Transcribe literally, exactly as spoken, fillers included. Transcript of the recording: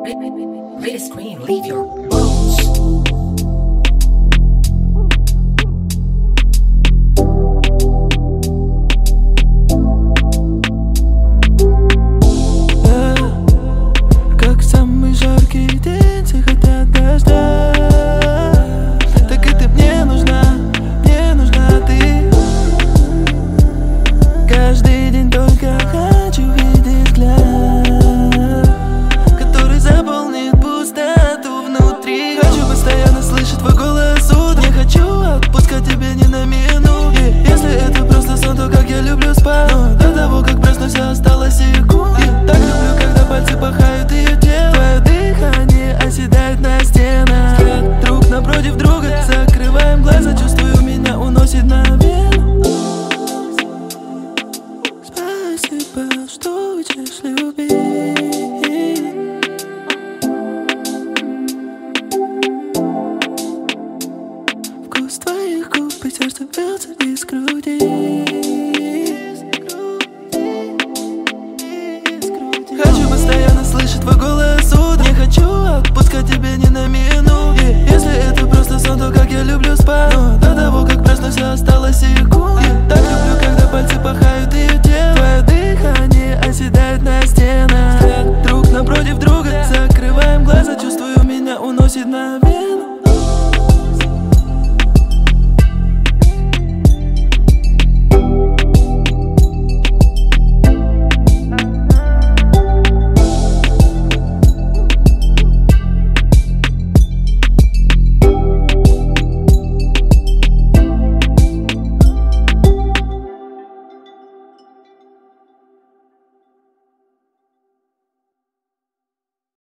Let it scream, leave your bones. Как самый жаркий день, все хотят дождя. Так и ты мне нужна, мне нужна ты. Каждый день только хочу видеть взгляд, который заполнит пустоту внутри. Хочу постоянно слышать твой голос утром. Не хочу отпускать тебя ни на минуту. Если это просто сон, то как я люблю спать. Но до того, как проснусь, осталось секунд. Так люблю, когда пальцы пахают ее тело. Твое дыхание оседает на стенах. Взгляд друг напротив друга, закрываем глаза. Чувствую, меня уносит на вену. Спасибо, что учишь любить. Вкус твоих губ и сердце бьется из груди. Хочу постоянно слышать твой голос утром. Не хочу отпускать тебя ни на минуту. Если это просто сон, то как я люблю спать. Но до того, как проснусь,